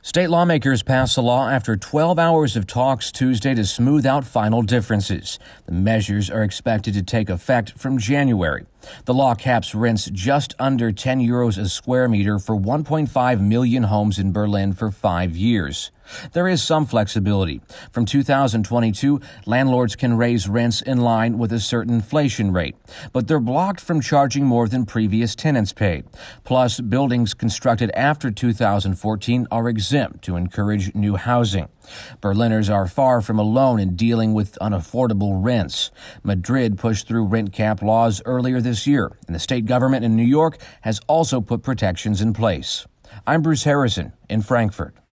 State lawmakers passed a law after 12 hours of talks Tuesday to smooth out final differences. The measures are expected to take effect from January. The law caps rents just under €10 a square meter for 1.5 million homes in Berlin for 5 years. There is some flexibility. From 2022, landlords can raise rents in line with a certain inflation rate, but they're blocked from charging more than previous tenants paid. Plus, buildings constructed after 2014 are exempt to encourage new housing. Berliners are far from alone in dealing with unaffordable rents. Madrid pushed through rent cap laws earlier this year, and the state government in New York has also put protections in place. I'm Bruce Harrison in Frankfurt.